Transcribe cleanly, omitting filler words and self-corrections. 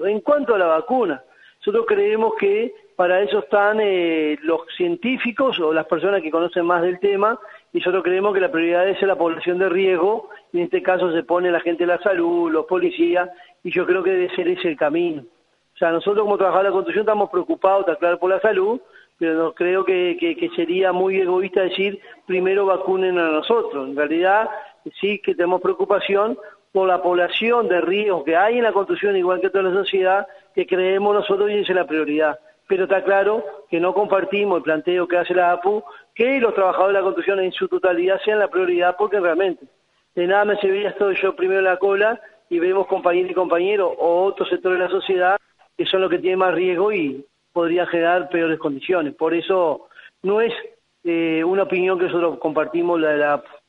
mundo. En cuanto a la vacuna, nosotros creemos que para eso están los científicos o las personas que conocen más del tema, y nosotros creemos que la prioridad es la población de riesgo, y en este caso se pone la gente de la salud, los policías, y yo creo que debe ser ese el camino. O sea, nosotros como trabajadores de la construcción estamos preocupados, está claro, por la salud, pero no creo que sería muy egoísta decir primero vacunen a nosotros. En realidad sí que tenemos preocupación por la población de riesgo que hay en la construcción, igual que toda la sociedad, que creemos nosotros y esa es la prioridad. Pero está claro que no compartimos el planteo que hace la APU, que los trabajadores de la construcción en su totalidad sean la prioridad, porque realmente de nada me serviría estoy yo primero en la cola y vemos compañeros y compañeros o otros sectores de la sociedad que son los que tienen más riesgo y podría generar peores condiciones. Por eso no es una opinión que nosotros compartimos la de la APU.